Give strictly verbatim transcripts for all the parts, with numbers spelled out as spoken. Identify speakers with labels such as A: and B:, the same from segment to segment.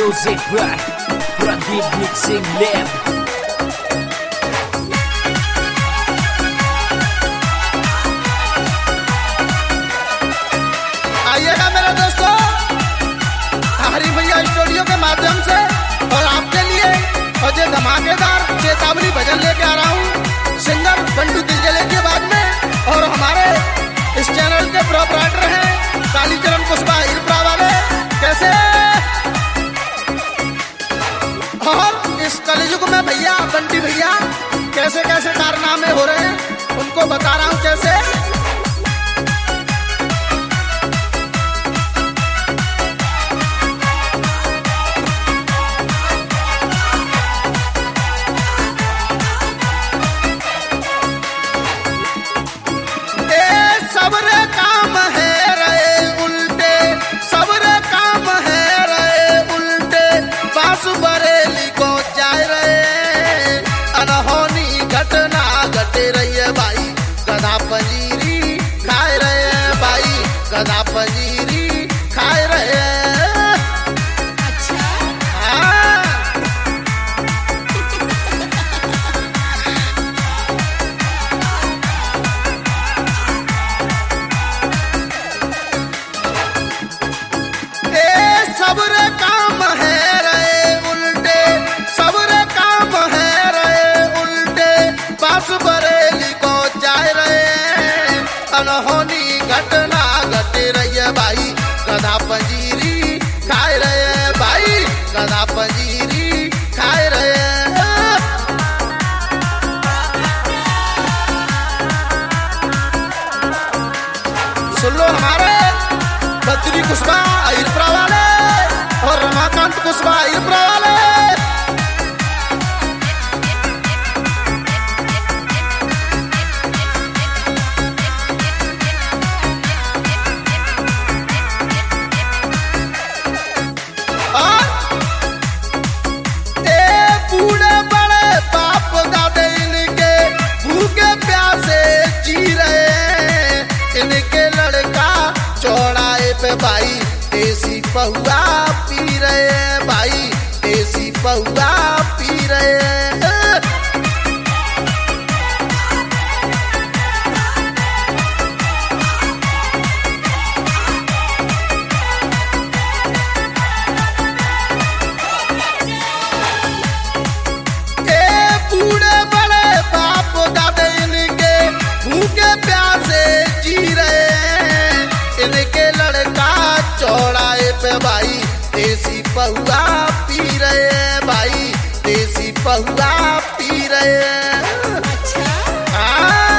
A: Music by Pradeep Mixing Lab.
B: आइएगा मेरे दोस्तों हरी भैया स्टूडियो के माध्यम से और आपके लिए अजय धमाकेदार चेतावनी भजन लेके आ रहा हूँ सिंगर बंडू दिलजले की आवाज में। और हमारे इस चैनल के प्रोपराइटर हैं कालीचरण कुशवाहा इरप्रा वाले। कैसे और इस कलयुग में भैया बंटी भैया कैसे कैसे कारनामे हो रहे हैं उनको बता रहा हूँ कैसे। सबरे काम है रहे उल्टे सबरे काम है रहे उल्टे बासु बरेली को जाए रहे अनहोनी घटना घटे रही है भाई गधा पंजीरी खाए रहे भाई गधा पंजीरी खाए रहे।
C: अच्छा
B: हाँ सबरे काम है रहे उल्टे सबरे काम है रहे उल्टे बास बरेली को जाए रहे अनहोनी घटना घटे रही है भाई गधा पंजीरी खाए रहे भाई गधा पंजीरी खाए रहे। सुन लो हमारे बद्री कुशवाहा इरप्रा वाले और रमाकांत कुशवाहा इरप्रा वाले। और ए बूढ़े बड़े बाप दादे इनके भूखे प्यासे जी रहे हैं इनके लड़का चौड़ाए पे भाई देसी पहुआ पी रहे हैं भाई देसी पहुआ पी रहे हैं। ए बूढ़े बड़े बाप दादे इनके भूखे प्यासे जी रहे हैं इनके लड़का चौड़ाए पे भाई देसी पहुआ पी रहे हैं भाई देसी पहुआ पी रहे हैं।
C: अच्छा
B: हाँ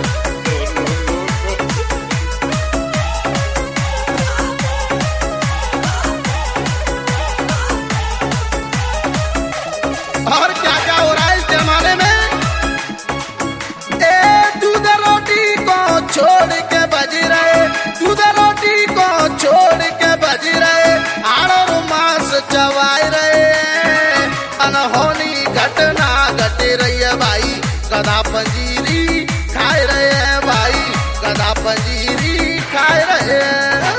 B: और क्या क्या हो रहा है इस जमाने में। ए दूध रोटी को छोड़ के बज रहे दूध रोटी को छोड़ के बज रहे आड़ो मांस चबाए रहे अनहोनी घटना घटे रही है भाई गधा पंजीरी खाए रहे हैं भाई गधा पंजीरी खाए रहे हैं।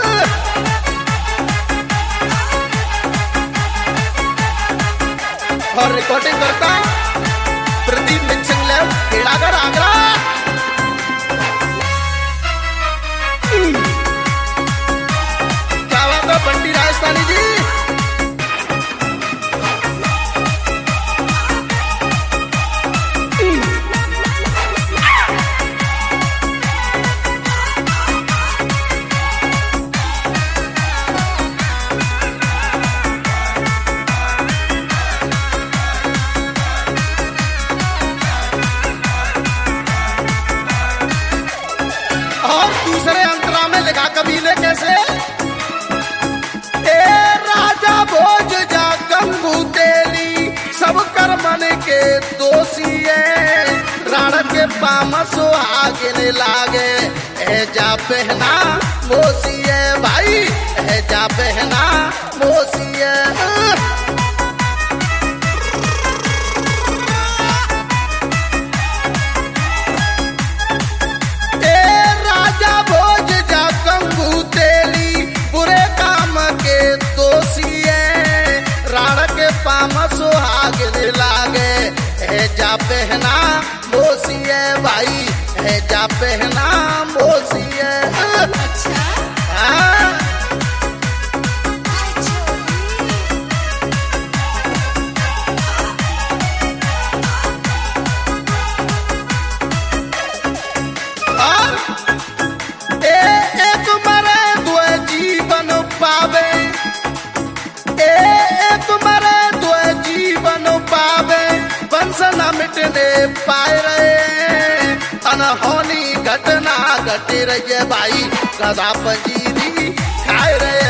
B: और रिकॉर्डिंग करता प्रदीप मिक्सिंग लैब खेड़ागर आगरा। क्या बात है बंटी राजस्थानी जी। और दूसरे अंतरा में लिखा कवि ने कैसे ए राजा भोज जा गंगू तेली सब कर्मन के दोषी है राण के पाम सुहागिन लागे ए जा बहना मोसी है भाई ए जा बहना मोसी है। भोज जा गंगू तेली बुरे काम के दोषी है जा पहना मोसिए भाई, है जा पहना मोसिए।
C: अच्छा
B: हाँ? और ए एक मरे दो जीवन पावे, ए एक मरे दो जीवन पावे, वंश न मिटने पाए रहे, अनहोनी घटना घट रही है भाई, गधा पंजीरी खाए रहे